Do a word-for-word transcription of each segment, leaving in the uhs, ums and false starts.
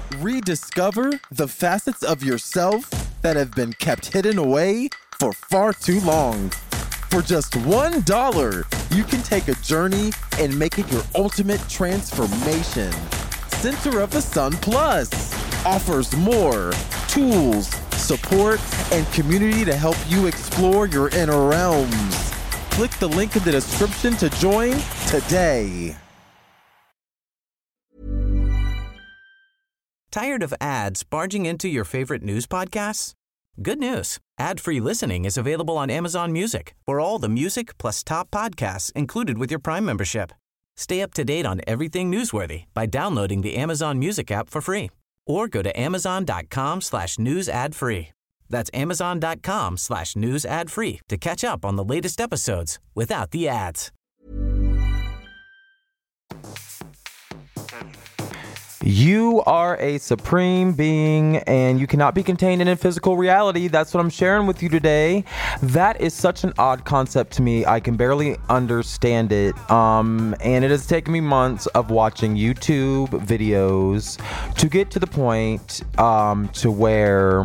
Rediscover the facets of yourself that have been kept hidden away for far too long. For just one dollar, you can take a journey and make it your ultimate transformation. Center of the Sun Plus offers more tools, support, and community to help you explore your inner realms. Click the link in the description to join today. Tired of ads barging into your favorite news podcasts? Good news. Ad-free listening is available on Amazon Music for all the music plus top podcasts included with your Prime membership. Stay up to date on everything newsworthy by downloading the Amazon Music app for free or go to amazon.com slash news ad free. That's amazon.com slash news ad free to catch up on the latest episodes without the ads. You are a supreme being and you cannot be contained in a physical reality. That's what I'm sharing with you today. That is such an odd concept to me. I can barely understand it. Um, and it has taken me months of watching YouTube videos to get to the point um, to where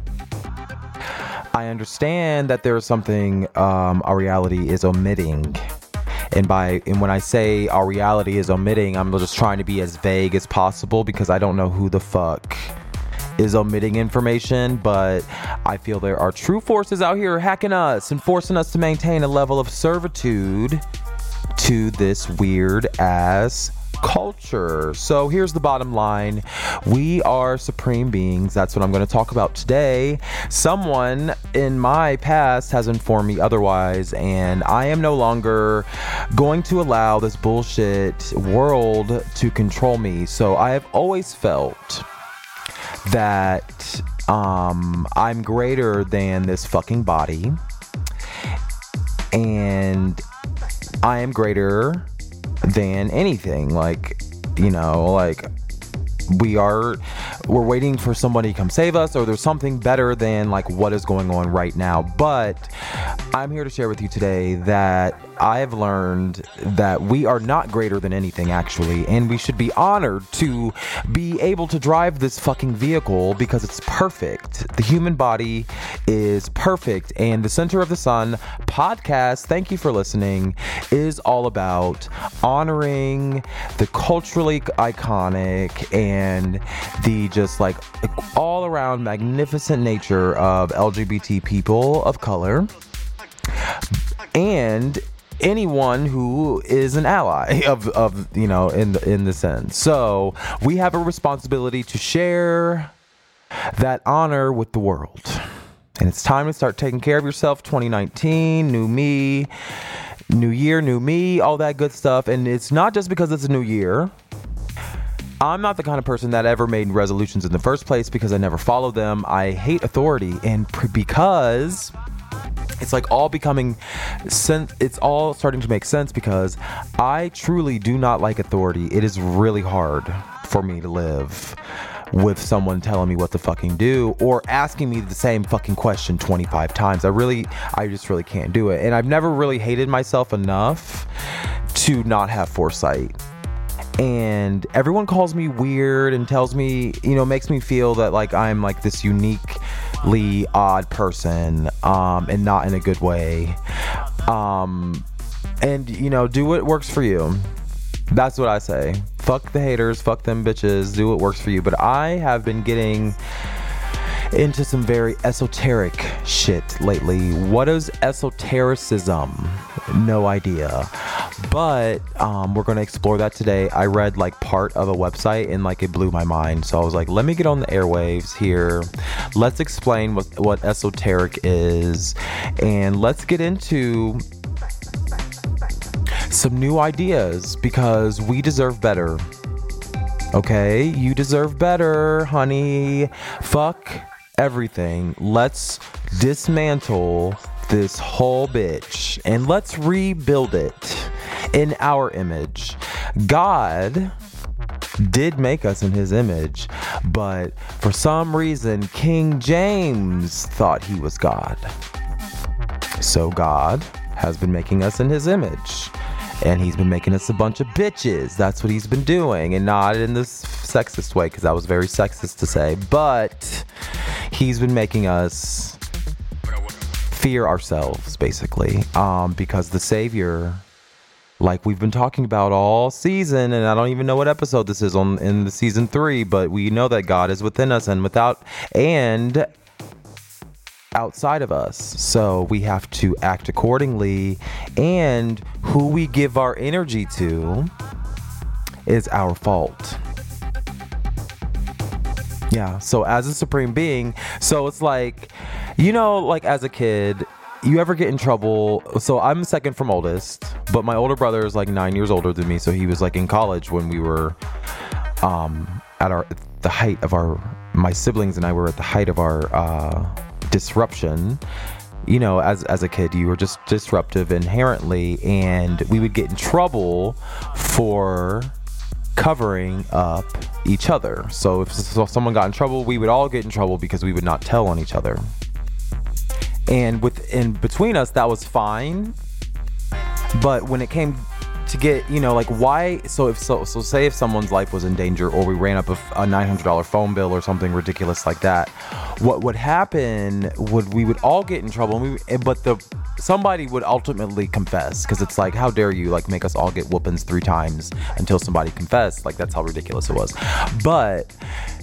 I understand that there is something um, our reality is omitting. And by and when I say our reality is omitting, I'm just trying to be as vague as possible because I don't know who the fuck is omitting information, but I feel there are true forces out here hacking us and forcing us to maintain a level of servitude to this weird ass culture. So here's the bottom line. We are supreme beings. That's what I'm going to talk about today. Someone in my past has informed me otherwise, and I am no longer going to allow this bullshit world to control me. So I have always felt that um, I'm greater than this fucking body, and I am greater than anything. Like, you know, like we are we're waiting for somebody to come save us, or there's something better than like what is going on right now. But I'm here to share with you today that I have learned that we are not greater than anything, actually, and we should be honored to be able to drive this fucking vehicle because it's perfect. The human body is perfect, and the Center of the Sun podcast, thank you for listening, is all about honoring the culturally iconic and the just like all around magnificent nature of L G B T people of color and anyone who is an ally of, of you know, in the, in the sense. So we have a responsibility to share that honor with the world. And it's time to start taking care of yourself. twenty nineteen, new me, new year, new me, all that good stuff. And it's not just because it's a new year. I'm not the kind of person that ever made resolutions in the first place because I never followed them. I hate authority, and pr- because it's like all becoming sense. It's all starting to make sense because I truly do not like authority. It is really hard for me to live with someone telling me what to fucking do or asking me the same fucking question twenty-five times. I really, I just really can't do it. And I've never really hated myself enough to not have foresight. And everyone calls me weird and tells me, you know, makes me feel that like I'm like this uniquely odd person, um, and not in a good way. Um, and, you know, do what works for you. That's what I say. Fuck the haters, fuck them bitches, do what works for you. But I have been getting into some very esoteric shit lately. What is esotericism? No idea. But um, we're going to explore that today. I read like part of a website and like it blew my mind. So I was like, let me get on the airwaves here. Let's explain what, what esoteric is. And let's get into some new ideas because we deserve better. Okay? You deserve better, honey. Fuck everything. Let's dismantle this whole bitch and let's rebuild it in our image. God did make us in his image, but for some reason King James thought he was God. So God has been making us in his image, and he's been making us a bunch of bitches. That's what he's been doing, and not in this sexist way, because that was very sexist to say, but he's been making us fear ourselves, basically, um, because the Savior, like we've been talking about all season, and I don't even know what episode this is on in the season three, but we know that God is within us and without and outside of us. So we have to act accordingly, and who we give our energy to is our fault. Yeah, so as a supreme being, so it's like, you know, like as a kid, you ever get in trouble? So I'm second from oldest, but my older brother is like nine years older than me, so he was like in college when we were um, at our the height of our, my siblings and I were at the height of our uh, disruption. You know, as as a kid, you were just disruptive inherently, and we would get in trouble for covering up each other. So if so someone got in trouble, we would all get in trouble because we would not tell on each other. And within between us, that was fine. But when it came to get, you know, like why? So if so, so say if someone's life was in danger, or we ran up a, a nine hundred dollars phone bill or something ridiculous like that, what would happen would we would all get in trouble. And we, but the somebody would ultimately confess, because it's like, how dare you like make us all get whoopings three times until somebody confessed? Like that's how ridiculous it was. But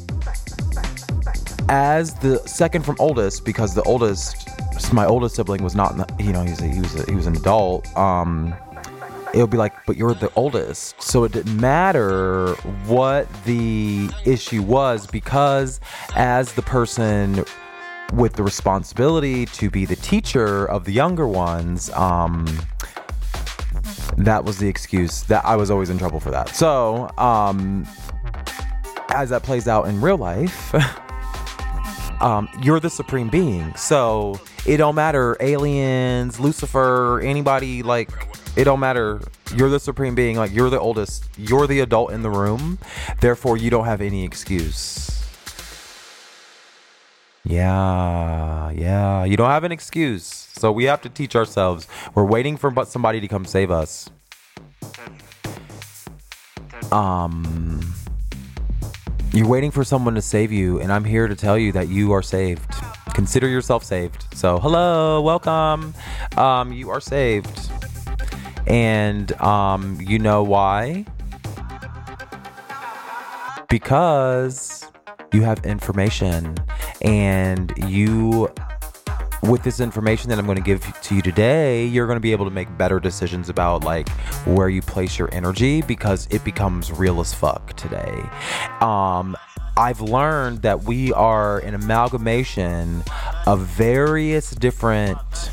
as the second from oldest, because the oldest, my oldest sibling was not, in the, you know, he was a, he was a, he was an adult. Um, it would be like, but you're the oldest, so it didn't matter what the issue was, because as the person with the responsibility to be the teacher of the younger ones, um, that was the excuse that I was always in trouble for that. So, um, as that plays out in real life, um, you're the supreme being. So it don't matter, aliens, Lucifer, anybody, like, it don't matter. You're the supreme being, like you're the oldest, you're the adult in the room. Therefore, you don't have any excuse. Yeah, yeah, you don't have an excuse. So we have to teach ourselves. We're waiting for somebody to come save us. Um, you're waiting for someone to save you, and I'm here to tell you that you are saved. Consider yourself saved. So, hello, welcome. Um, you are saved. And um, you know why? Because you have information, and you, with this information that I'm going to give to you today, you're going to be able to make better decisions about like where you place your energy, because it becomes real as fuck today. Um, I've learned that we are an amalgamation of various different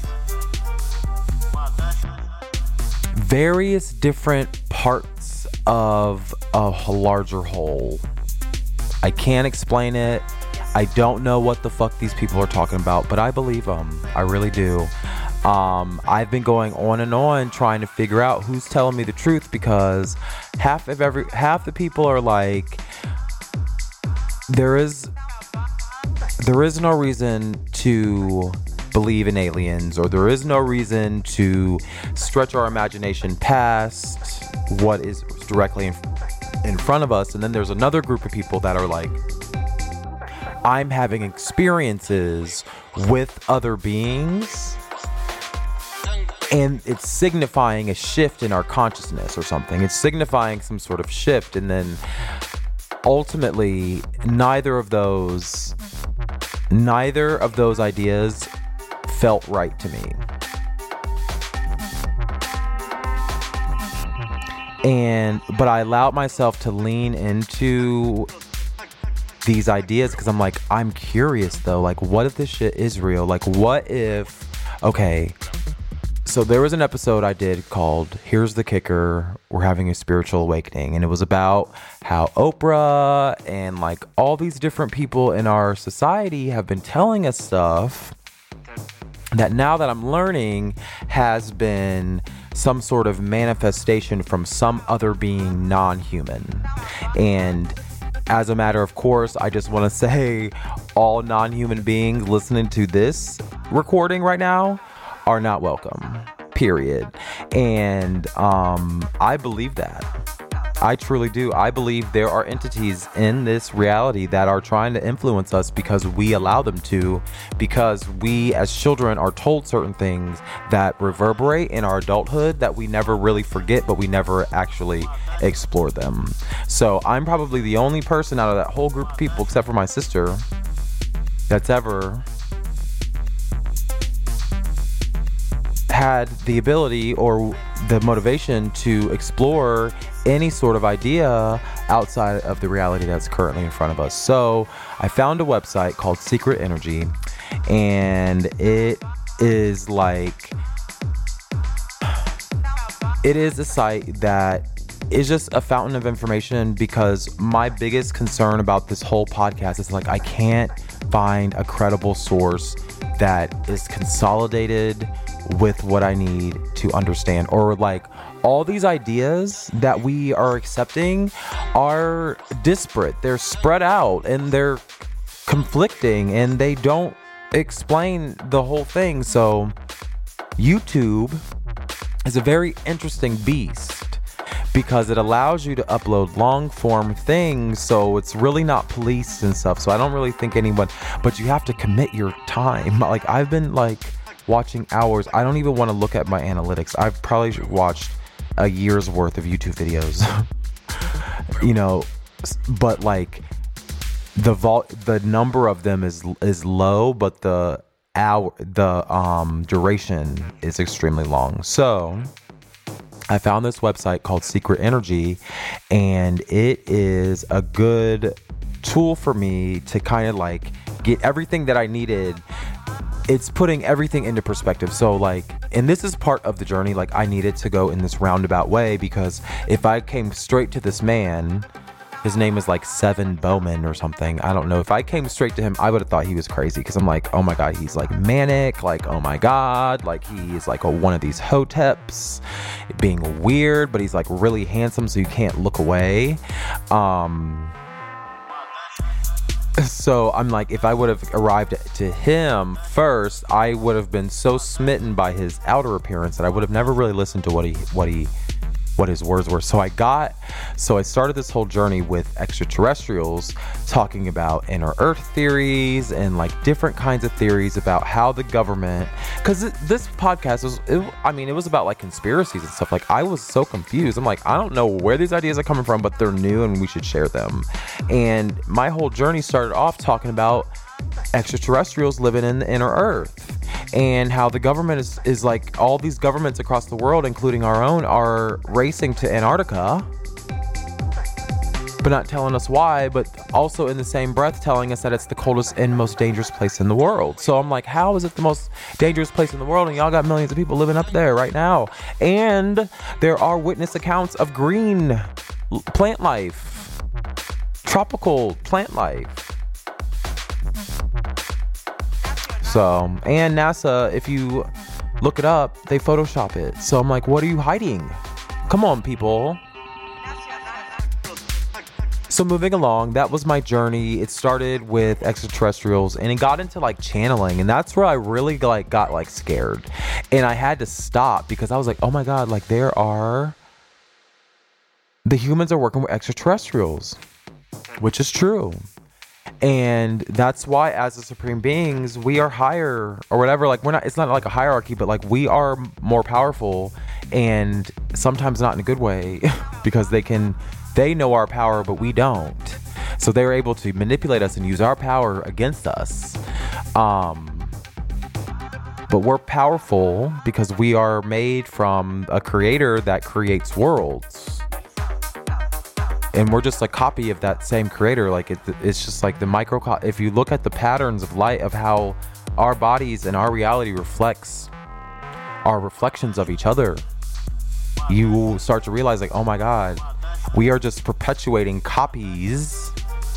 various different parts of a larger whole. I can't explain it. I don't know what the fuck these people are talking about, but I believe them. I really do. Um, I've been going on and on trying to figure out who's telling me the truth, because half of every half the people are like, there is there is no reason to believe in aliens, or there is no reason to stretch our imagination past what is directly in, in front of us. And then there's another group of people that are like, I'm having experiences with other beings, and it's signifying a shift in our consciousness or something. It's signifying some sort of shift. And then ultimately, neither of those neither of those ideas felt right to me. And but I allowed myself to lean into these ideas, because I'm like, I'm curious though, like what if this shit is real? Like what if, okay, so there was an episode I did called Here's the Kicker, We're Having a Spiritual Awakening, and it was about how Oprah and like all these different people in our society have been telling us stuff that now that I'm learning has been some sort of manifestation from some other being non-human. And as a matter of course, I just want to say all non-human beings listening to this recording right now are not welcome, period. And um, I believe that. I truly do. I believe there are entities in this reality that are trying to influence us because we allow them to, because we as children are told certain things that reverberate in our adulthood that we never really forget, but we never actually explore them. So I'm probably the only person out of that whole group of people, except for my sister, that's ever had the ability or the motivation to explore any sort of idea outside of the reality that's currently in front of us. So I found a website called Secret Energy, and it is like, it is a site that is just a fountain of information, because my biggest concern about this whole podcast is like, I can't find a credible source that is consolidated with what I need to understand, or like all these ideas that we are accepting are disparate, they're spread out, and they're conflicting, and they don't explain the whole thing. So YouTube is a very interesting beast because it allows you to upload long form things, so it's really not policed and stuff. So I don't really think anyone, but you have to commit your time. Like I've been like watching hours. I don't even want to look at my analytics. I've probably watched a year's worth of YouTube videos. You know, but like the vol the number of them is is low, but the hour the um duration is extremely long. So I found this website called Secret Energy, and it is a good tool for me to kind of like get everything that I needed. It's putting everything into perspective. So like, and this is part of the journey, like I needed to go in this roundabout way, because if I came straight to this man, his name is like Seven Bowman or something, I don't know. If I came straight to him, I would have thought he was crazy, because I'm like, oh my God, he's like manic, like, oh my God, like he is like a, one of these hoteps, being weird, but he's like really handsome, so you can't look away. Um... So I'm like, if I would have arrived to him first, I would have been so smitten by his outer appearance that I would have never really listened to what he, what he, what his words were. So I got, so I started this whole journey with extraterrestrials, talking about inner Earth theories and like different kinds of theories about how the government, because this podcast was, it, I mean, it was about like conspiracies and stuff. Like I was so confused. I'm like, I don't know where these ideas are coming from, but they're new and we should share them. And my whole journey started off talking about extraterrestrials living in the inner Earth, and how the government is, is like, all these governments across the world, including our own, are racing to Antarctica, but not telling us why, but also in the same breath telling us that it's the coldest and most dangerous place in the world. So I'm like, how is it the most dangerous place in the world, and y'all got millions of people living up there right now? And there are witness accounts of green plant life, tropical plant life. So, and NASA, if you look it up, they Photoshop it. So I'm like, what are you hiding? Come on, people. So moving along, that was my journey. It started with extraterrestrials, and it got into like channeling, and that's where I really like got like scared. And I had to stop, because I was like, oh my God, like there are, the humans are working with extraterrestrials, which is true. And that's why, as the supreme beings, we are higher or whatever. Like, we're not, it's not like a hierarchy, but like we are more powerful, and sometimes not in a good way, because they can, they know our power, but we don't. So they're able to manipulate us and use our power against us. Um, but we're powerful because we are made from a creator that creates worlds. And we're just a copy of that same creator. Like it, it's just like the micro. If you look at the patterns of light, of how our bodies and our reality reflects our reflections of each other, you start to realize like, oh my God, we are just perpetuating copies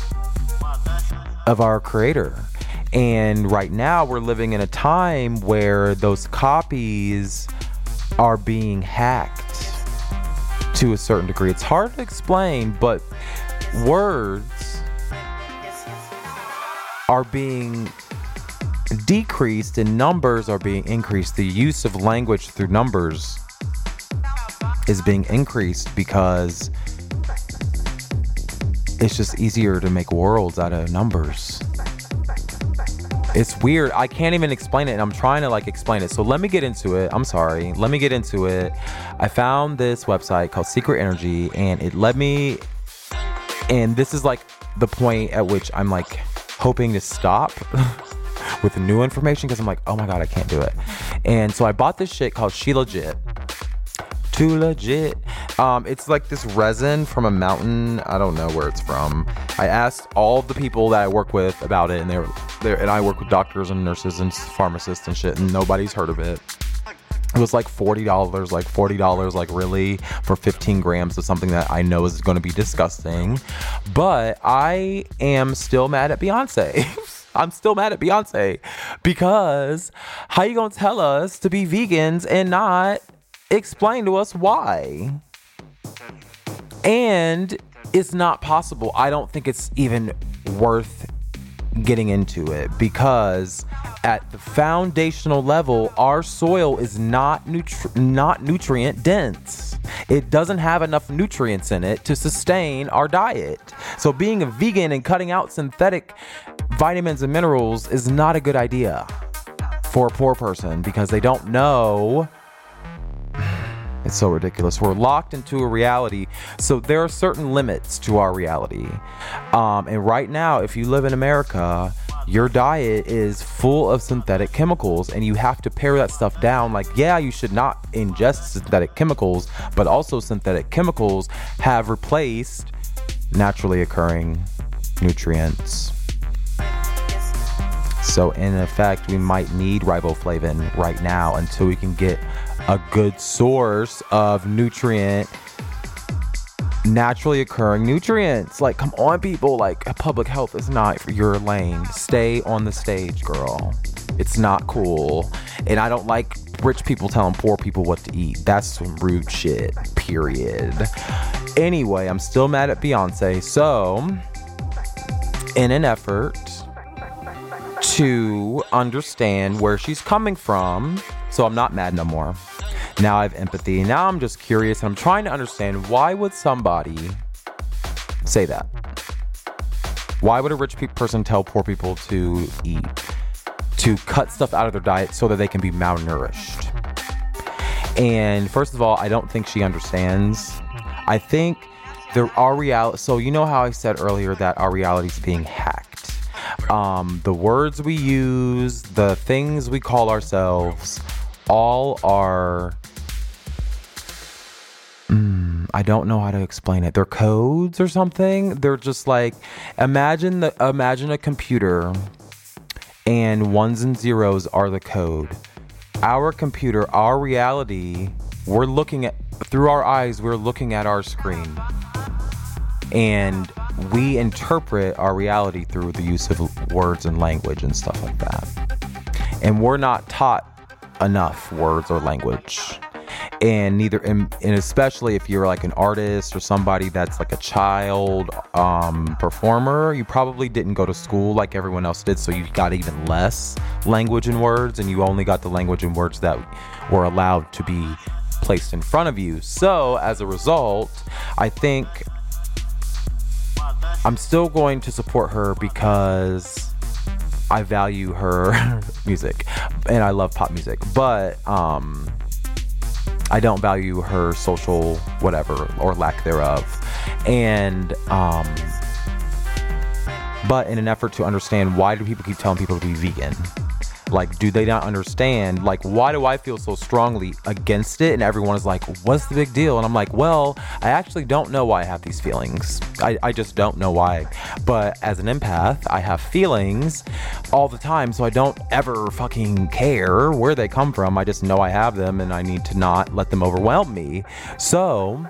of our creator. And right now we're living in a time where those copies are being hacked to a certain degree. It's hard to explain, but words are being decreased and numbers are being increased. The use of language through numbers is being increased because it's just easier to make worlds out of numbers. It's weird. I can't even explain it, and I'm trying to like explain it. So let me get into it. I'm sorry. Let me get into it. I found this website called Secret Energy, and it led me, and this is like the point at which I'm like hoping to stop with the new information, because I'm like, oh my God, I can't do it. And so I bought this shit called She Legit. Too legit. Um, it's like this resin from a mountain. I don't know where it's from. I asked all the people that I work with about it, and they were there. And I work with doctors and nurses and pharmacists and shit, and nobody's heard of it. It was like forty dollars, like forty dollars, like really, for fifteen grams of something that I know is going to be disgusting. But I am still mad at Beyonce. I'm still mad at Beyonce, because how you gonna tell us to be vegans and not explain to us why? And it's not possible. I don't think it's even worth getting into it, because at the foundational level, our soil is not nutri- not nutrient dense. It doesn't have enough nutrients in it to sustain our diet. So being a vegan and cutting out synthetic vitamins and minerals is not a good idea for a poor person, because they don't know. It's so ridiculous. We're locked into a reality. So there are certain limits to our reality. Um, and right now, if you live in America, your diet is full of synthetic chemicals, and you have to pare that stuff down. Like, yeah, you should not ingest synthetic chemicals, but also synthetic chemicals have replaced naturally occurring nutrients. So in effect, we might need riboflavin right now until we can get a good source of nutrient, naturally occurring nutrients. Like, come on, people. Like, public health is not your lane. Stay on the stage, girl. It's not cool. And I don't like rich people telling poor people what to eat. That's some rude shit, period. Anyway, I'm still mad at Beyonce. So, in an effort to understand where she's coming from, so I'm not mad no more. Now I have empathy. Now I'm just curious, and I'm trying to understand, why would somebody say that? Why would a rich pe- person tell poor people to eat, to cut stuff out of their diet so that they can be malnourished? And first of all, I don't think she understands. I think there are reality. So you know how I said earlier that our reality is being hacked. Um, the words we use, the things we call ourselves, all are, mm, I don't know how to explain it. They're codes or something. They're just like, imagine the imagine a computer, and ones and zeros are the code. Our computer, our reality, we're looking at, through our eyes, we're looking at our screen. And we interpret our reality through the use of words and language and stuff like that. And we're not taught enough words or language. And neither, and, and especially if you're like an artist or somebody that's like a child um, performer, you probably didn't go to school like everyone else did. So you got even less language and words, and you only got the language and words that were allowed to be placed in front of you. So as a result, I think I'm still going to support her because I value her music and I love pop music, but um, I don't value her social whatever or lack thereof. And um, but in an effort to understand, why do people keep telling people to be vegan? Like, do they not understand? Like, why do I feel so strongly against it? And everyone is like, what's the big deal? And I'm like, well, I actually don't know why I have these feelings. I, I just don't know why. But as an empath, I have feelings all the time. So I don't ever fucking care where they come from. I just know I have them, and I need to not let them overwhelm me. So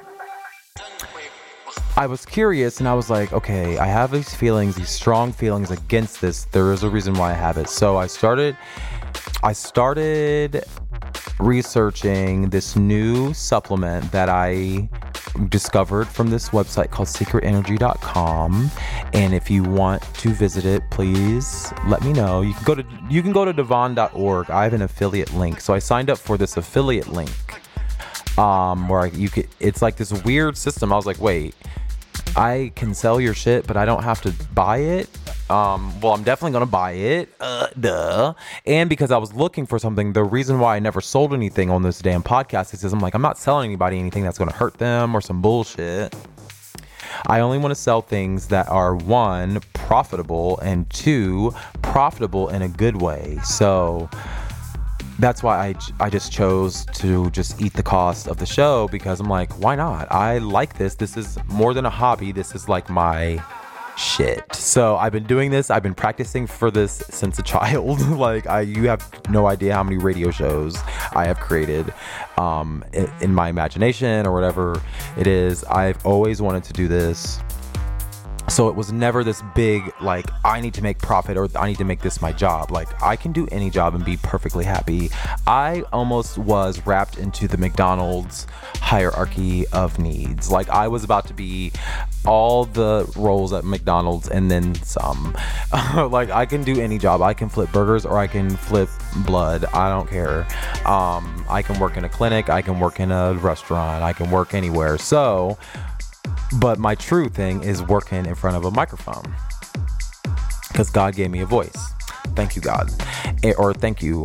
I was curious, and I was like, okay, I have these feelings, these strong feelings against this. There is a reason why I have it. So I started, I started researching this new supplement that I discovered from this website called secret energy dot com. And if you want to visit it, please let me know. You can go to, you can go to devon dot org. I have an affiliate link. So I signed up for this affiliate link, um, where I, you could, it's like this weird system. I was like, wait, I can sell your shit, but I don't have to buy it. Um, well, I'm definitely going to buy it. Uh, duh. And because I was looking for something, the reason why I never sold anything on this damn podcast is because I'm like, I'm not selling anybody anything that's going to hurt them or some bullshit. I only want to sell things that are, one, profitable, and two, profitable in a good way. So that's why I, I just chose to just eat the cost of the show, because I'm like, why not? I like this. This is more than a hobby. This is like my shit. So I've been doing this. I've been practicing for this since a child. Like I, you have no idea how many radio shows I have created um, in, in my imagination or whatever it is. I've always wanted to do this. So it was never this big, like, I need to make profit or I need to make this my job. Like, I can do any job and be perfectly happy. I almost was wrapped into the McDonald's hierarchy of needs. Like, I was about to be all the roles at McDonald's and then some. Like, I can do any job. I can flip burgers or I can flip blood. I don't care. Um, I can work in a clinic. I can work in a restaurant. I can work anywhere. So... But my true thing is working in front of a microphone, because God gave me a voice. Thank you, God. Or thank you,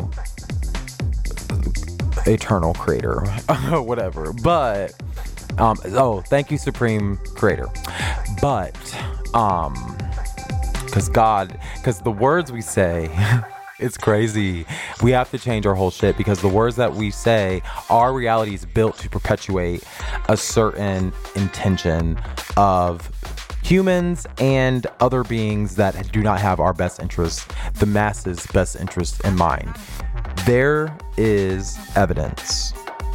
eternal creator, whatever. But, um, oh, thank you, supreme creator. But, um, because God, because the words we say... It's crazy. We have to change our whole shit, because the words that we say, our reality is built to perpetuate a certain intention of humans and other beings that do not have our best interests, the masses' best interests in mind. There is evidence,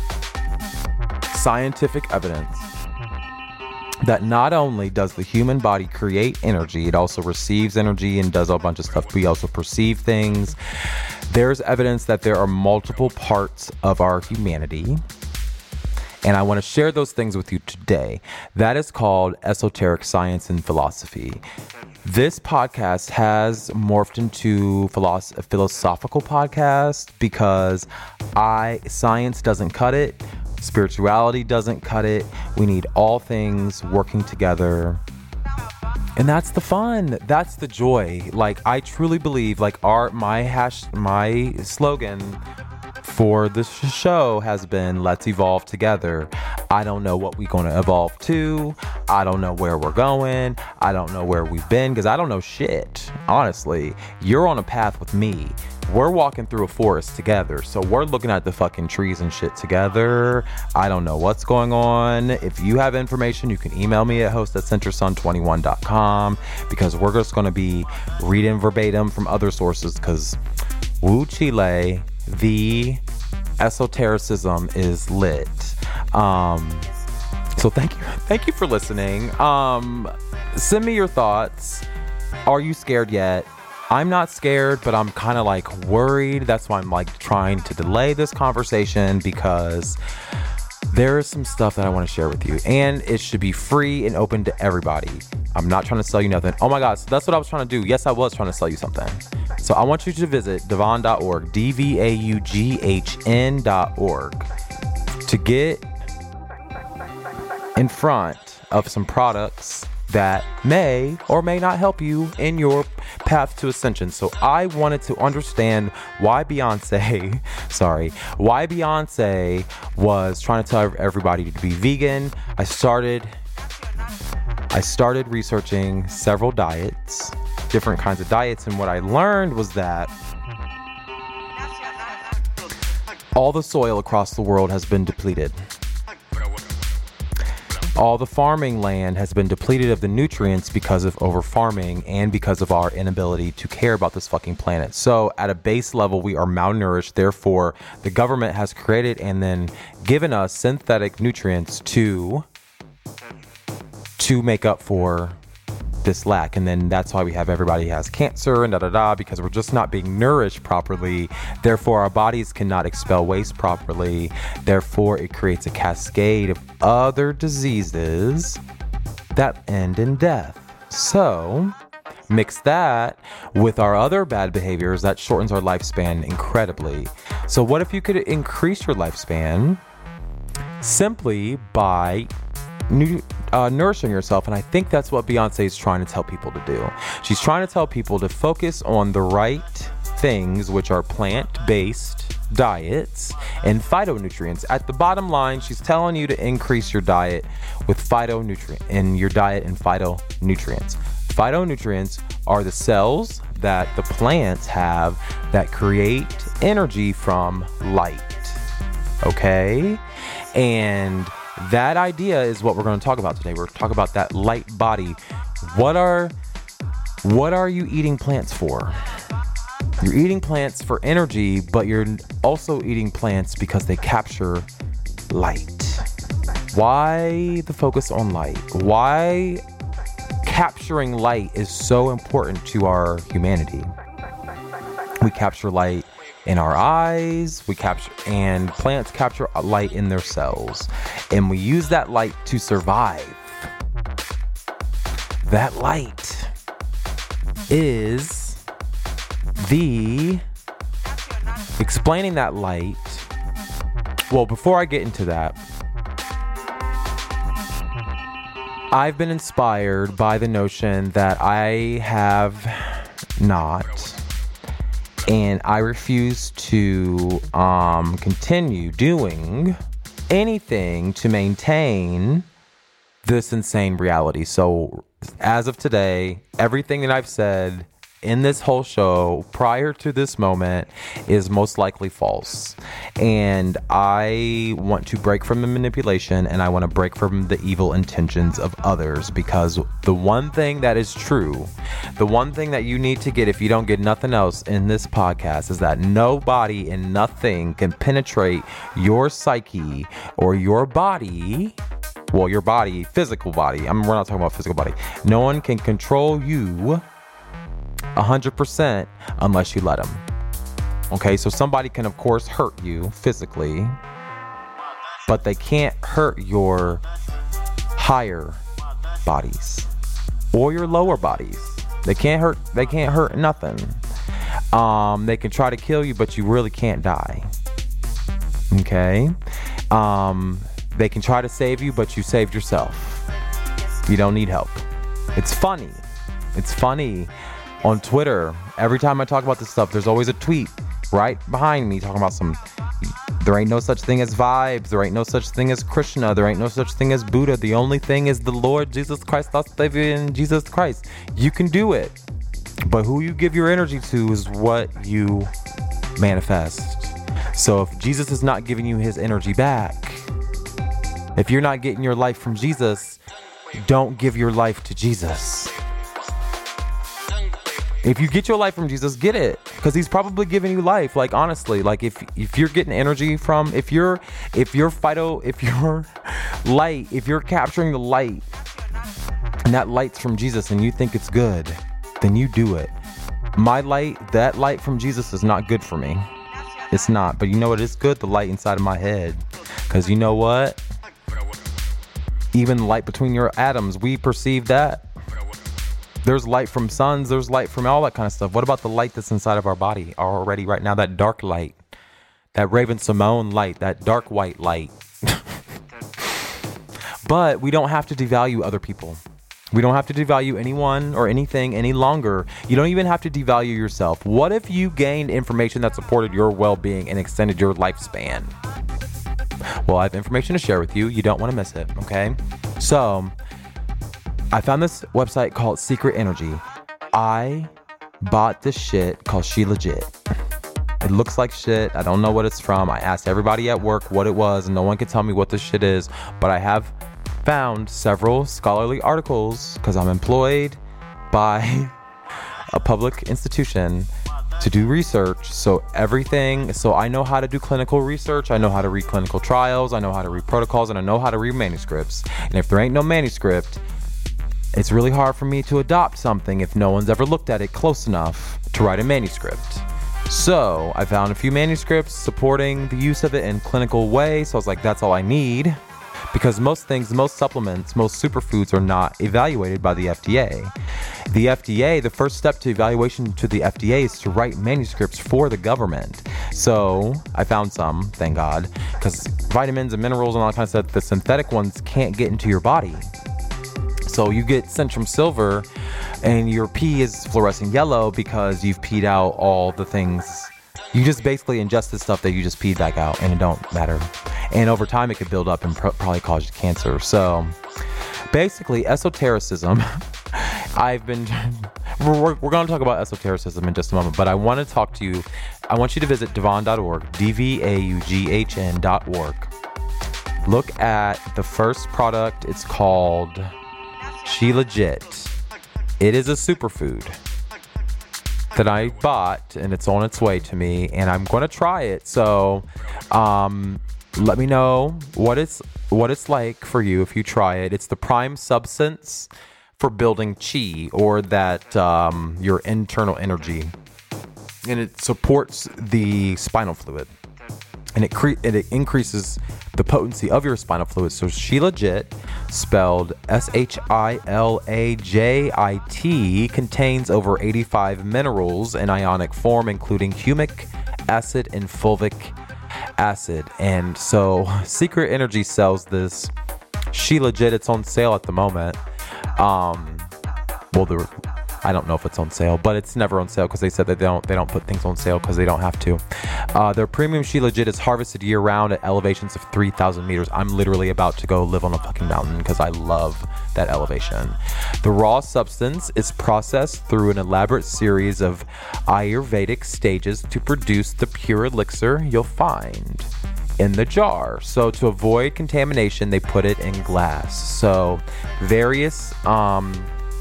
scientific evidence, that not only does the human body create energy, it also receives energy and does a bunch of stuff. We also perceive things. There's evidence that there are multiple parts of our humanity. And I want to share those things with you today. That is called esoteric science and philosophy. This podcast has morphed into philosoph- a philosophical podcast because I science doesn't cut it. Spirituality doesn't cut it. We need all things working together. And that's the fun. That's the joy. Like, I truly believe, like, our my hash my slogan for this show has been, let's evolve together. I don't know what we're going to evolve to. I don't know where we're going. I don't know where we've been, because I don't know shit. Honestly, you're on a path with me. We're walking through a forest together, so we're looking at the fucking trees and shit together. I don't know what's going on. If you have information, you can email me at host at centersun twenty-one dot com, because we're just going to be reading verbatim from other sources, because Woo Chile, the esotericism is lit. Um, so thank you. Thank you for listening. Um, send me your thoughts. Are you scared yet? I'm not scared, but I'm kind of like worried. That's why I'm like trying to delay this conversation, because there is some stuff that I want to share with you, and it should be free and open to everybody. I'm not trying to sell you nothing. Oh my God, so that's what I was trying to do. Yes, I was trying to sell you something. So I want you to visit Dauvahn dot org, D V A U G H N dot org, to get in front of some products that may or may not help you in your path to ascension. So I wanted to understand why Beyonce, sorry, why Beyonce was trying to tell everybody to be vegan. I started, I started researching several diets, different kinds of diets, and what I learned was that all the soil across the world has been depleted. All the farming land has been depleted of the nutrients because of over farming and because of our inability to care about this fucking planet. So at a base level, we are malnourished. Therefore, the government has created and then given us synthetic nutrients to, to make up for this lack. And then that's why we have everybody has cancer and da da da, because we're just not being nourished properly. Therefore, our bodies cannot expel waste properly. Therefore, it creates a cascade of other diseases that end in death. So mix that with our other bad behaviors, that shortens our lifespan incredibly. So what if you could increase your lifespan simply by nu- uh, nourishing yourself. And I think that's what Beyonce is trying to tell people to do. She's trying to tell people to focus on the right things, which are plant-based diets and phytonutrients. At the bottom line, she's telling you to increase your diet with phytonutrient in your diet and phytonutrients. Phytonutrients are the cells that the plants have that create energy from light. Okay? And that idea is what we're going to talk about today. We're going to talk about that light body. What are what are you eating plants for? You're eating plants for energy, but you're also eating plants because they capture light. Why the focus on light? Why capturing light is so important to our humanity? We capture light in our eyes, we capture, and plants capture light in their cells, and we use that light to survive. That light is the explaining that light. Well, before I get into that, I've been inspired by the notion that I have not, and I refuse to um, continue doing anything to maintain this insane reality. So as of today, everything that I've said in this whole show prior to this moment is most likely false. And I want to break from the manipulation, and I want to break from the evil intentions of others, because the one thing that is true, the one thing that you need to get if you don't get nothing else in this podcast, is that nobody and nothing can penetrate your psyche or your body. Well, your body, physical body. I mean, we're not talking about physical body. No one can control you one hundred percent unless you let them. Okay, so somebody can of course hurt you physically, but they can't hurt your higher bodies or your lower bodies. They can't hurt they can't hurt nothing. Um they can try to kill you, but you really can't die. Okay? Um they can try to save you, but you saved yourself. You don't need help. It's funny. It's funny. On Twitter, every time I talk about this stuff, there's always a tweet right behind me talking about some, there ain't no such thing as vibes, there ain't no such thing as Krishna, there ain't no such thing as Buddha, the only thing is the Lord Jesus Christ, our Savior in Jesus Christ. You can do it, but who you give your energy to is what you manifest. So if Jesus is not giving you his energy back, if you're not getting your life from Jesus, don't give your life to Jesus. If you get your life from Jesus, get it, because he's probably giving you life. Like, honestly, like if if you're getting energy from, if you're if you're phyto, if you're light, if you're capturing the light, and that light's from Jesus, and you think it's good, then you do it. My light, that light from Jesus is not good for me. It's not. But you know what is good? The light inside of my head. Because you know what? Even light between your atoms, we perceive that. There's light from suns, there's light from all that kind of stuff. What about the light that's inside of our body already right now? That dark light, that Raven Simone light, that dark white light. But we don't have to devalue other people. We don't have to devalue anyone or anything any longer. You don't even have to devalue yourself. What if you gained information that supported your well-being and extended your lifespan? Well, I have information to share with you. You don't want to miss it, okay? So I found this website called Secret Energy. I bought this shit called She Legit. It looks like shit. I don't know what it's from. I asked everybody at work what it was, and no one could tell me what this shit is. But I have found several scholarly articles, because I'm employed by a public institution to do research. So everything, so I know how to do clinical research. I know how to read clinical trials. I know how to read protocols, and I know how to read manuscripts. And if there ain't no manuscript, it's really hard for me to adopt something if no one's ever looked at it close enough to write a manuscript. So I found a few manuscripts supporting the use of it in clinical way. So I was like, that's all I need. because most things, most supplements, most superfoods are not evaluated by the F D A. The F D A, the first step to evaluation to the F D A is to write manuscripts for the government. So I found some, thank God, because vitamins and minerals and all that kind of stuff, the synthetic ones can't get into your body. So you get Centrum Silver and your pee is fluorescent yellow because you've peed out all the things. You just basically ingest the stuff that you just peed back out, and it don't matter. And over time, it could build up and pro- probably cause you cancer. So basically, esotericism. I've been... We're, we're going to talk about esotericism in just a moment, but I want to talk to you. I want you to visit Dauvagn dot org, D V A U G H N dot org. Look at the first product. It's called Shilajit. It is a superfood that I bought, and it's on its way to me, and I'm going to try it. So um, let me know what it's what it's like for you if you try it. It's the prime substance for building chi, or that um, your internal energy, and it supports the spinal fluid, and it cre- and it increases the potency of your spinal fluid. So Shilajit, spelled S H I L A J I T, contains over eighty-five minerals in ionic form, including humic acid and fulvic acid. And so Secret Energy sells this Shilajit. It's on sale at the moment. Um, well, the I don't know if it's on sale, but it's never on sale because they said that they don't they don't put things on sale because they don't have to. Uh, their premium Shilajit is harvested year round at elevations of three thousand meters. I'm literally about to go live on a fucking mountain because I love that elevation. The raw substance is processed through an elaborate series of Ayurvedic stages to produce the pure elixir you'll find in the jar. So to avoid contamination, they put it in glass. So various um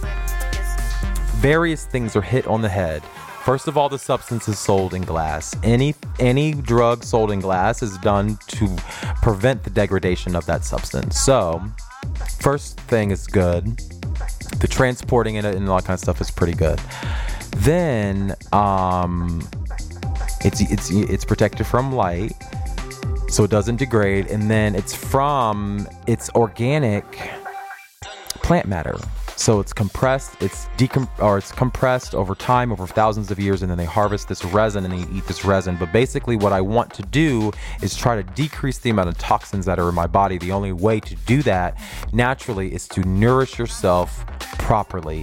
various things are hit on the head. First of all, the substance is sold in glass. Any any drug sold in glass is done to prevent the degradation of that substance. So first thing is good. The transporting it and all that kind of stuff is pretty good. Then um it's it's it's protected from light, so it doesn't degrade, and then it's from it's organic plant matter. So it's compressed, it's decom- or it's compressed over time, over thousands of years, and then they harvest this resin and they eat this resin. But basically what I want to do is try to decrease the amount of toxins that are in my body. The only way to do that naturally is to nourish yourself properly.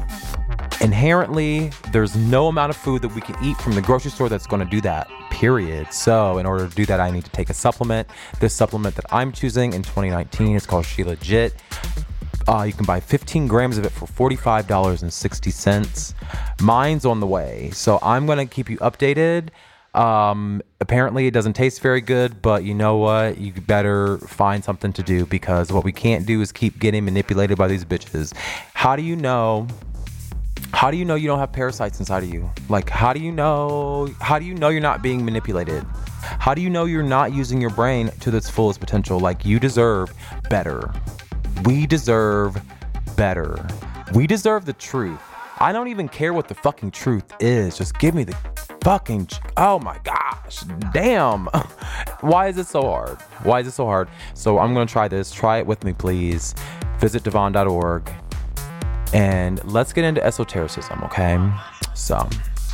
Inherently, there's no amount of food that we can eat from the grocery store that's going to do that, period. So in order to do that, I need to take a supplement. This supplement that I'm choosing in twenty nineteen is called Shilajit. Uh, you can buy fifteen grams of it for forty-five dollars and sixty cents. Mine's on the way, so I'm going to keep you updated. Um, apparently it doesn't taste very good, but you know what? You better find something to do, because what we can't do is keep getting manipulated by these bitches. How do you know? How do you know you don't have parasites inside of you? Like, how do you know? How do you know you're not being manipulated? How do you know you're not using your brain to its fullest potential? Like, you deserve better. We deserve better. We deserve the truth. I don't even care what the fucking truth is. Just give me the fucking... Oh my gosh. Damn. Why is it so hard? Why is it so hard? So I'm going to try this. Try it with me, please. Visit Dauvagn dot org. And let's get into esotericism, okay? So,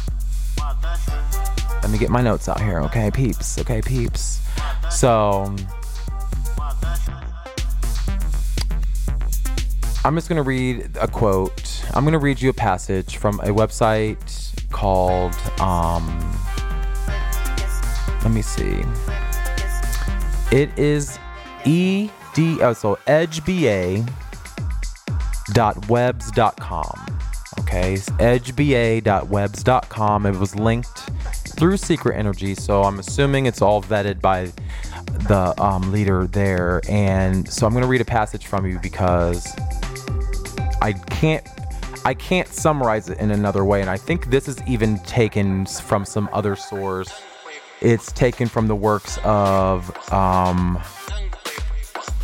let me get my notes out here, okay, peeps? Okay, peeps. So... I'm just going to read a quote. I'm going to read you a passage from a website called, um, let me see. It is E D, oh, so edge b a dot webs dot com. Okay, edge b a dot webs dot com. It was linked through Secret Energy, so I'm assuming it's all vetted by the um, leader there. And so I'm going to read a passage from you because I can't I can't summarize it in another way, and I think this is even taken from some other source. It's taken from the works of um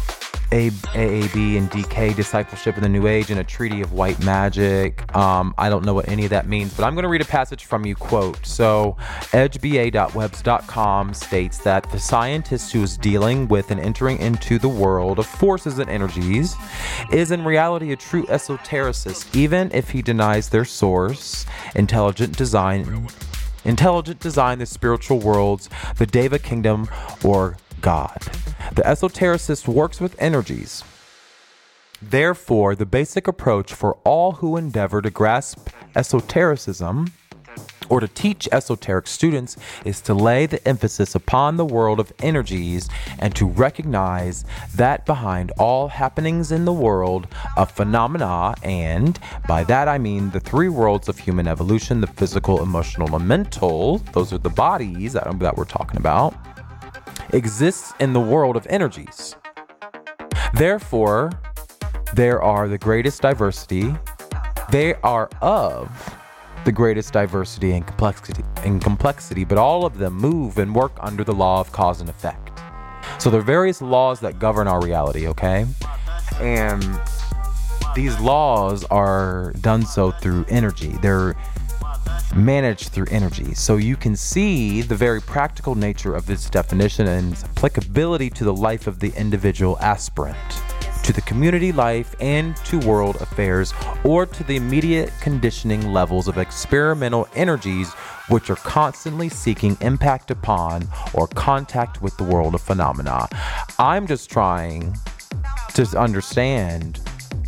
A A B and D K, Discipleship in the New Age, and a Treaty of White Magic. Um, I don't know what any of that means, but I'm going to read a passage from you, quote. So, edge b a dot webs dot com states that the scientist who is dealing with and entering into the world of forces and energies is in reality a true esotericist, even if he denies their source, intelligent design, intelligent design, the spiritual worlds, the Deva kingdom, or God. The esotericist works with energies. Therefore, the basic approach for all who endeavor to grasp esotericism or to teach esoteric students is to lay the emphasis upon the world of energies and to recognize that behind all happenings in the world of phenomena, and by that I mean the three worlds of human evolution, the physical, emotional, and mental, those are the bodies that, that we're talking about, exists in the world of energies. Therefore, there are the greatest diversity. They are of the greatest diversity and complexity, and complexity, but all of them move and work under the law of cause and effect. So there are various laws that govern our reality, okay? And these laws are done so through energy. They're managed through energy. So you can see the very practical nature of this definition and its applicability to the life of the individual aspirant, to the community life, and to world affairs, or to the immediate conditioning levels of experimental energies which are constantly seeking impact upon or contact with the world of phenomena. I'm just trying to understand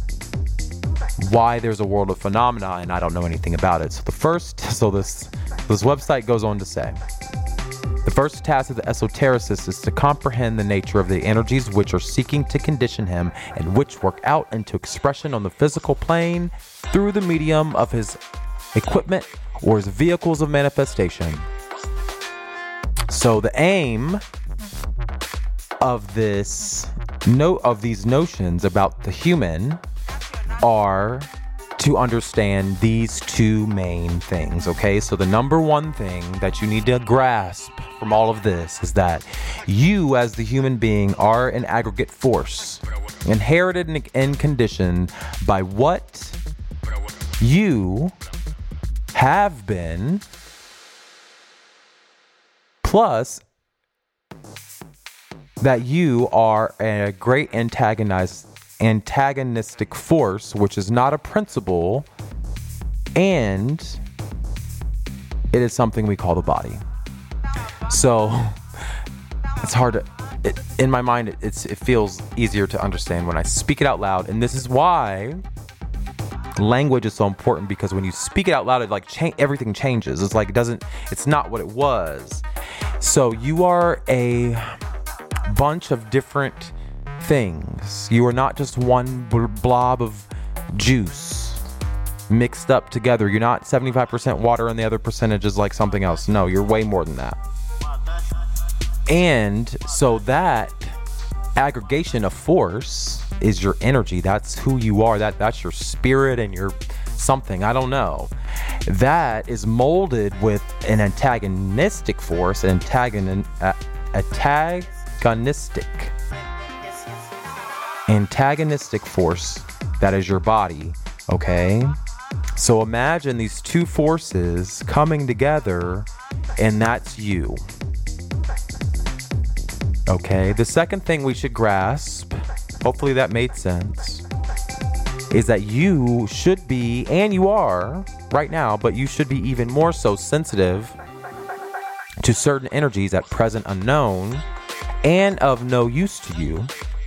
why there's a world of phenomena and I don't know anything about it. So the first, so this this website goes on to say, the first task of the esotericist is to comprehend the nature of the energies which are seeking to condition him and which work out into expression on the physical plane through the medium of his equipment or his vehicles of manifestation. So the aim of this note of these notions about the human are to understand these two main things, okay? So the number one thing that you need to grasp from all of this is that you as the human being are an aggregate force, inherited and conditioned by what you have been, plus that you are a great antagonist antagonistic force, which is not a principle, and it is something we call the body. So it's hard to, it, in my mind, it, it's, it feels easier to understand when I speak it out loud. And this is why language is so important, because when you speak it out loud, it like cha- everything changes. It's like, it doesn't, it's not what it was. So you are a bunch of different things. You are not just one blob of juice mixed up together. You're not seventy-five percent water and the other percentage is like something else. No, you're way more than that. And so that aggregation of force is your energy. That's who you are. That that's your spirit and your something. I don't know. That is molded with an antagonistic force, an antagon, uh, antagonistic antagonistic force that is your body, okay? So imagine these two forces coming together, and that's you. Okay, the second thing we should grasp, hopefully that made sense, is that you should be, and you are right now, but you should be even more so sensitive to certain energies at present unknown and of no use to you.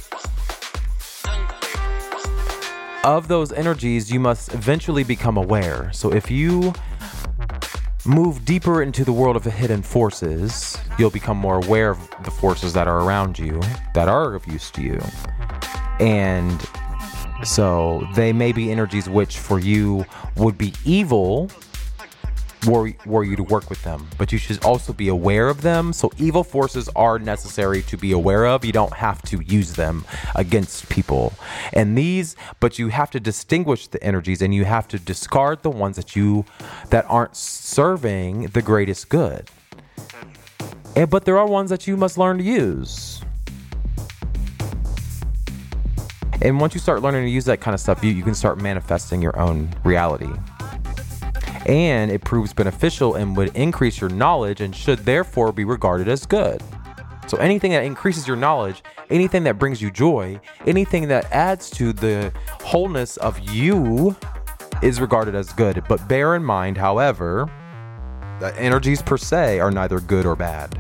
Of those energies, you must eventually become aware. So if you move deeper into the world of the hidden forces, you'll become more aware of the forces that are around you, that are of use to you. And so they may be energies which for you would be evil were, were you to work with them, but you should also be aware of them. So evil forces are necessary to be aware of. You don't have to use them against people. And these, but you have to distinguish the energies, and you have to discard the ones that you, that aren't serving the greatest good. And, but there are ones that you must learn to use. And once you start learning to use that kind of stuff, you, you can start manifesting your own reality. And it proves beneficial and would increase your knowledge and should therefore be regarded as good. So anything that increases your knowledge, anything that brings you joy, anything that adds to the wholeness of you is regarded as good. But bear in mind, however, that energies per se are neither good or bad.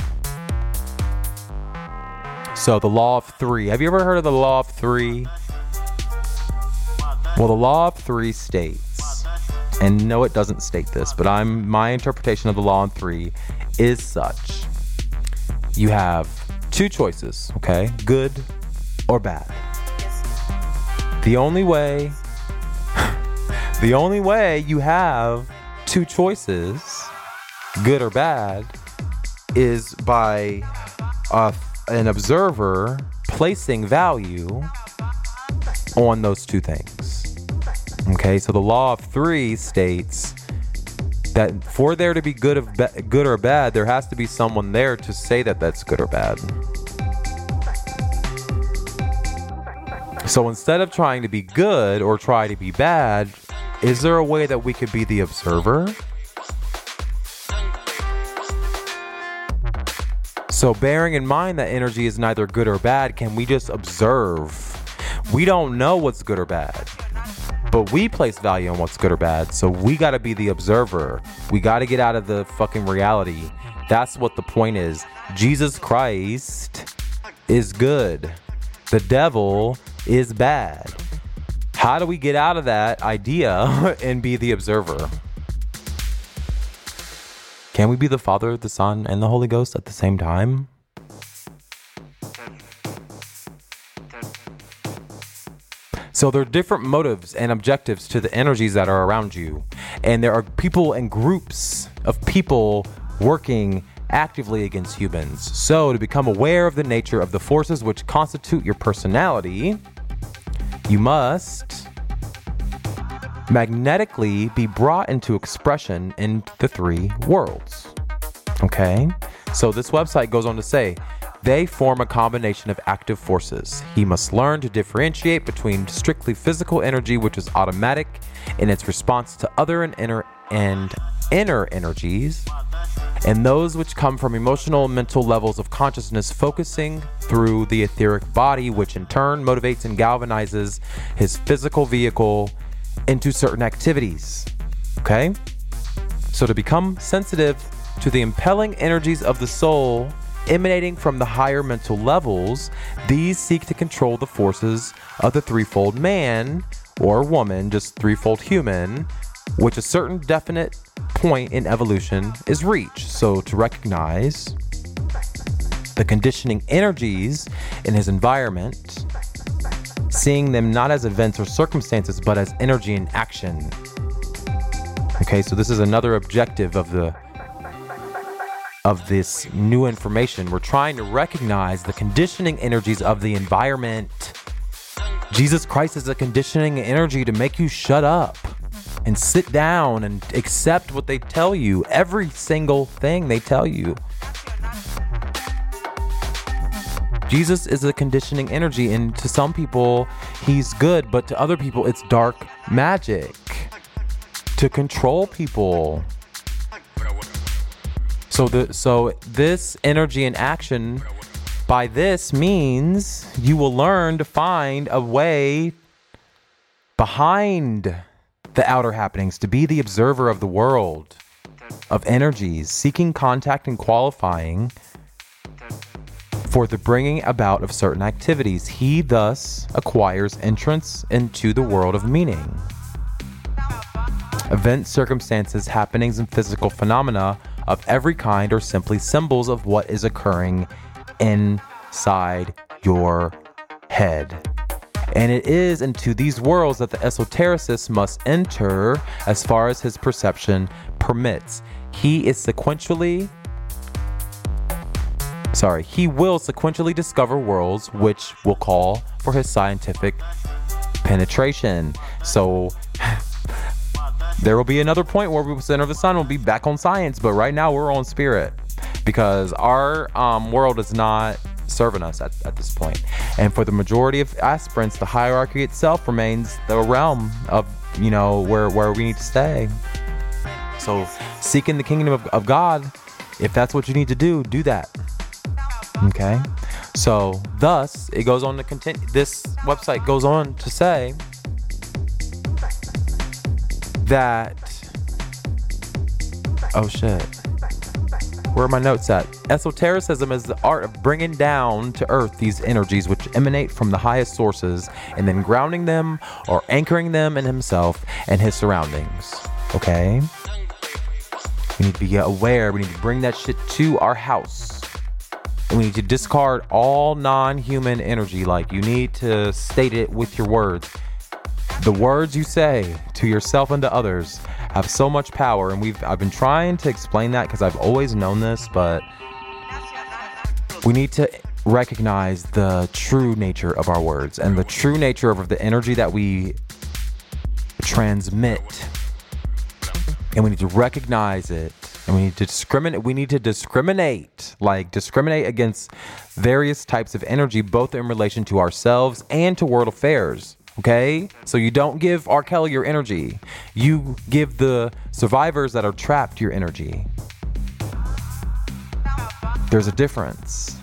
So the law of three. Have you ever heard of the law of three? Well, the law of three states, and no, it doesn't state this, but I'm my interpretation of the law of three is such. You have two choices, okay? Good or bad. The only way, the only way you have two choices, good or bad, is by uh, an observer placing value on those two things. Okay, so the law of three states that for there to be good of ba- good or bad, there has to be someone there to say that that's good or bad. So instead of trying to be good or try to be bad, is there a way that we could be the observer? So bearing in mind that energy is neither good or bad, can we just observe? We don't know what's good or bad, but we place value on what's good or bad. So we got to be the observer. We got to get out of the fucking reality. That's what the point is. Jesus Christ is good. The devil is bad. How do we get out of that idea and be the observer? Can we be the Father, the Son, and the Holy Ghost at the same time? So there are different motives and objectives to the energies that are around you. And there are people and groups of people working actively against humans. So to become aware of the nature of the forces which constitute your personality, you must magnetically be brought into expression in the three worlds. Okay? So this website goes on to say, they form a combination of active forces. He must learn to differentiate between strictly physical energy, which is automatic in its response to other and inner and inner energies, and those which come from emotional and mental levels of consciousness focusing through the etheric body, which in turn motivates and galvanizes his physical vehicle into certain activities. Okay? So to become sensitive to the impelling energies of the soul emanating from the higher mental levels, these seek to control the forces of the threefold man or woman, just threefold human, which a certain definite point in evolution is reached. So to recognize the conditioning energies in his environment, seeing them not as events or circumstances, but as energy in action. Okay, so this is another objective of the of this new information. We're trying to recognize the conditioning energies of the environment. Jesus Christ is a conditioning energy to make you shut up and sit down and accept what they tell you, every single thing they tell you. Jesus is a conditioning energy, and to some people, he's good, but to other people, it's dark magic to control people. So the so this energy in action, by this means, you will learn to find a way behind the outer happenings, to be the observer of the world of energies, seeking contact and qualifying for the bringing about of certain activities. He thus acquires entrance into the world of meaning. Events, circumstances, happenings, and physical phenomena of every kind are simply symbols of what is occurring inside your head. And it is into these worlds that the esotericist must enter as far as his perception permits. He is sequentially, sorry, he will sequentially discover worlds which will call for his scientific penetration. So there will be another point where we will center of the sun will be back on science, but right now we're on spirit, because our um, world is not serving us at, at this point. And for the majority of aspirants, the hierarchy itself remains the realm of, you know, where, where we need to stay. So seeking the kingdom of, of God, if that's what you need to do, do that. Okay. So thus it goes on to continue. This website goes on to say that, oh shit, where are my notes at? Esotericism is the art of bringing down to earth these energies which emanate from the highest sources and then grounding them or anchoring them in himself and his surroundings. Okay? We need to be aware. We need to bring that shit to our house. And we need to discard all non-human energy. Like, you need to state it with your words. The words you say to yourself and to others have so much power, and we've I've been trying to explain that because I've always known this, but we need to recognize the true nature of our words and the true nature of the energy that we transmit. And we need to recognize it, and we need to discriminate. We need to discriminate, like discriminate against various types of energy, both in relation to ourselves and to world affairs. Okay? So you don't give R. Kelly your energy. You give the survivors that are trapped your energy. There's a difference.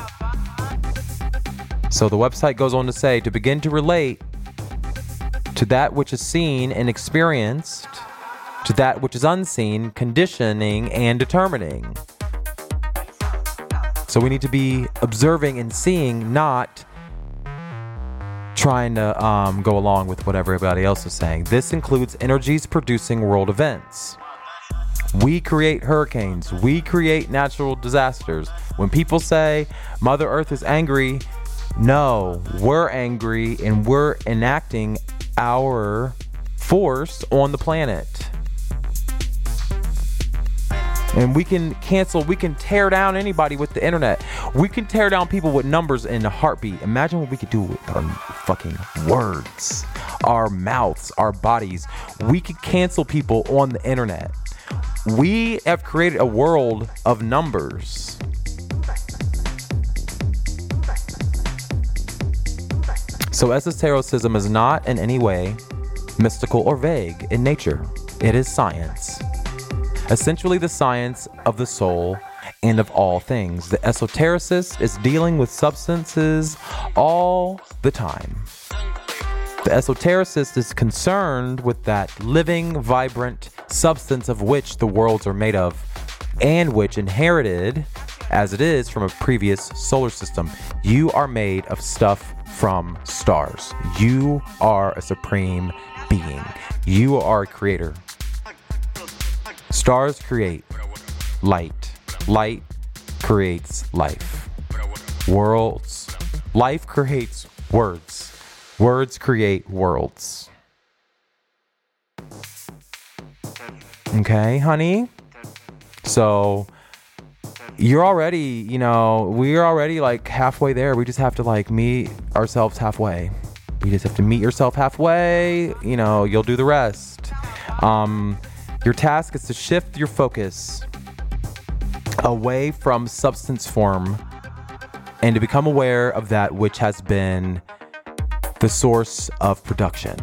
So the website goes on to say, to begin to relate to that which is seen and experienced, to that which is unseen, conditioning and determining. So we need to be observing and seeing, not trying to um, go along with what everybody else is saying. This includes energies producing world events. We create hurricanes. We create natural disasters. When people say Mother Earth is angry, no, we're angry and we're enacting our force on the planet. And we can cancel, we can tear down anybody with the internet. We can tear down people with numbers in a heartbeat. Imagine what we could do with our fucking words, our mouths, our bodies. We could cancel people on the internet. We have created a world of numbers. So esotericism is not in any way mystical or vague in nature. It is science. Essentially the science of the soul and of all things. The esotericist is dealing with substances all the time. The esotericist is concerned with that living, vibrant substance of which the worlds are made of, and which inherited, as it is, from a previous solar system. You are made of stuff from stars. You are a supreme being. You are a creator. Stars create light. Light creates life. Worlds. Life creates words. Words create worlds. Okay, honey? So you're already, you know, we're already like halfway there. We just have to like meet ourselves halfway. You just have to meet yourself halfway. You know, you'll do the rest. Um... Your task is to shift your focus away from substance form and to become aware of that which has been the source of production.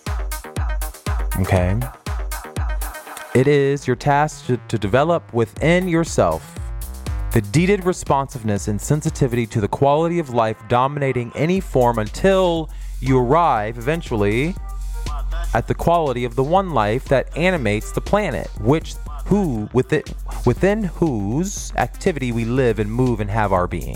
Okay? It is your task to, to develop within yourself the deeded responsiveness and sensitivity to the quality of life dominating any form until you arrive eventually at the quality of the one life that animates the planet, which who within within whose activity we live and move and have our being.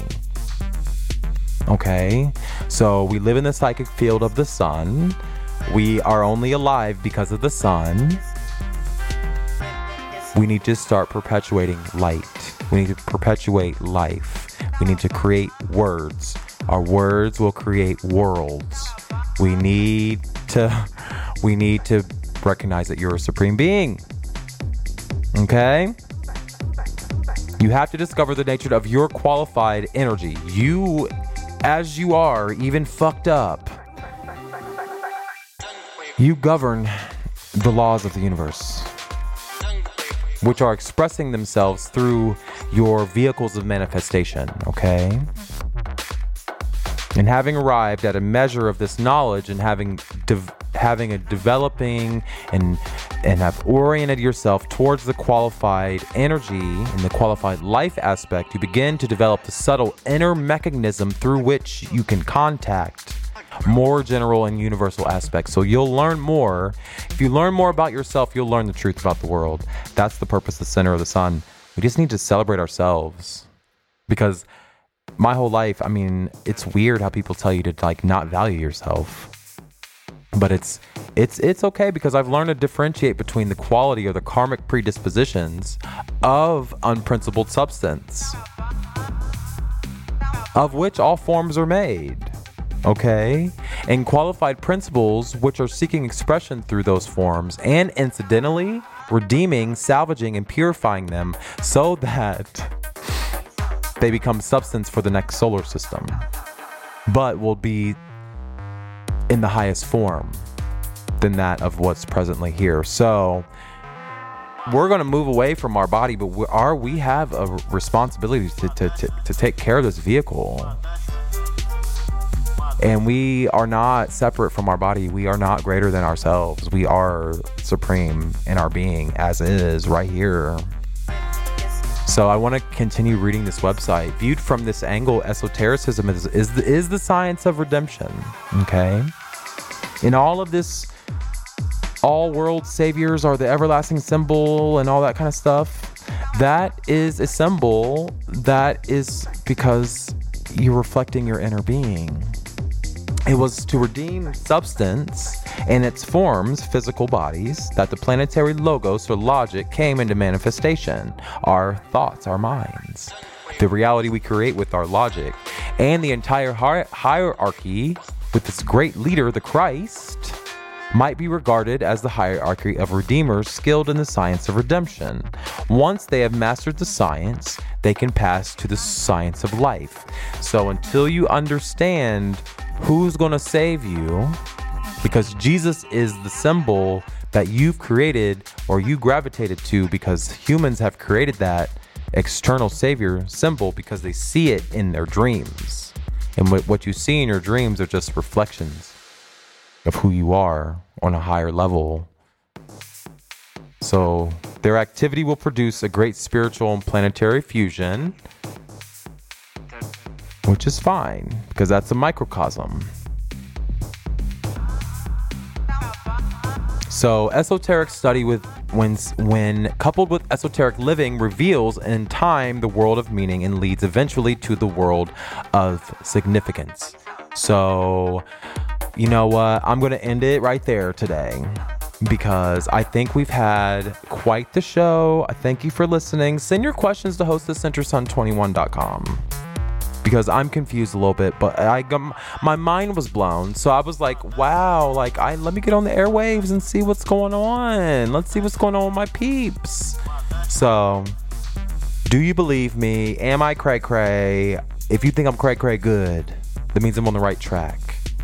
Okay, so we live in the psychic field of the sun. We are only alive because of the sun. We need to start perpetuating light. We need to perpetuate life. We need to create words. Our words will create worlds. We need to we need to recognize that you're a supreme being. Okay? You have to discover the nature of your qualified energy. You, as you are, even fucked up, you govern the laws of the universe, which are expressing themselves through your vehicles of manifestation, okay? And having arrived at a measure of this knowledge and having de- having a developing and and have oriented yourself towards the qualified energy and the qualified life aspect, you begin to develop the subtle inner mechanism through which you can contact more general and universal aspects. So you'll learn more. If you learn more about yourself, you'll learn the truth about the world. That's the purpose of the Center of the Sun. We just need to celebrate ourselves. Because my whole life, I mean, it's weird how people tell you to like not value yourself. But it's it's it's okay, because I've learned to differentiate between the quality or the karmic predispositions of unprincipled substance, of which all forms are made. Okay? And qualified principles which are seeking expression through those forms, and incidentally redeeming, salvaging, and purifying them so that they become substance for the next solar system, but will be in the highest form than that of what's presently here. So we're going to move away from our body, but we are we have a responsibility to, to, to, to take care of this vehicle. And we are not separate from our body. We are not greater than ourselves. We are supreme in our being as is right here. So I want to continue reading this website. Viewed from this angle, esotericism is, is, the, is the science of redemption, okay? In all of this, all world saviors are the everlasting symbol and all that kind of stuff. That is a symbol that is because you're reflecting your inner being. It was to redeem substance in its forms, physical bodies, that the planetary logos or logic came into manifestation. Our thoughts, our minds, the reality we create with our logic, and the entire hi- hierarchy with its great leader, the Christ, might be regarded as the hierarchy of redeemers skilled in the science of redemption. Once they have mastered the science, they can pass to the science of life. So until you understand who's going to save you, because Jesus is the symbol that you've created or you gravitated to, because humans have created that external savior symbol because they see it in their dreams. And what, what you see in your dreams are just reflections of who you are on a higher level. So their activity will produce a great spiritual and planetary fusion, which is fine because that's a microcosm. So esoteric study with when when coupled with esoteric living reveals in time the world of meaning and leads eventually to the world of significance. So you know what? I'm going to end it right there today because I think we've had quite the show. I thank you for listening. Send your questions to host at center sun twenty-one dot com because I'm confused a little bit, but I my mind was blown. So I was like, wow, like I let me get on the airwaves and see what's going on. Let's see what's going on with my peeps. So do you believe me? Am I cray cray? If you think I'm cray cray, good. That means I'm on the right track.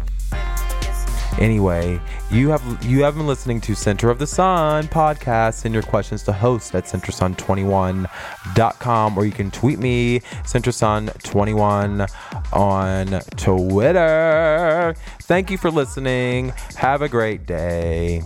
Anyway, you have you have been listening to Center of the Sun podcast. Send your questions to host at center sun twenty-one dot com, or you can tweet me, center sun twenty-one on Twitter. Thank you for listening. Have a great day.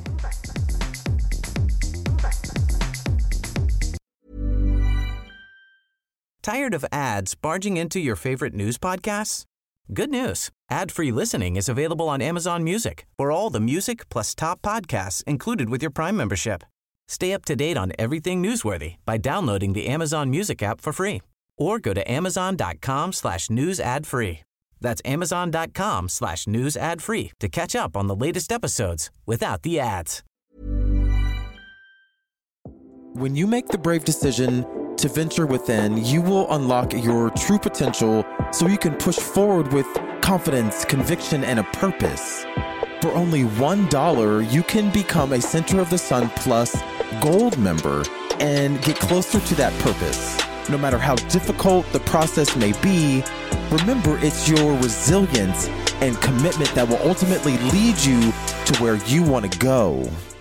Tired of ads barging into your favorite news podcasts? Good news. Ad-free listening is available on Amazon Music for all the music plus top podcasts included with your Prime membership. Stay up to date on everything newsworthy by downloading the Amazon Music app for free or go to amazon.com slash news ad free. That's amazon.com slash news ad free to catch up on the latest episodes without the ads. When you make the brave decision to venture within, you will unlock your true potential so you can push forward with confidence, conviction, and a purpose. For only one dollar, you can become a Center of the Sun Plus Gold member and get closer to that purpose. No matter how difficult the process may be, remember it's your resilience and commitment that will ultimately lead you to where you want to go.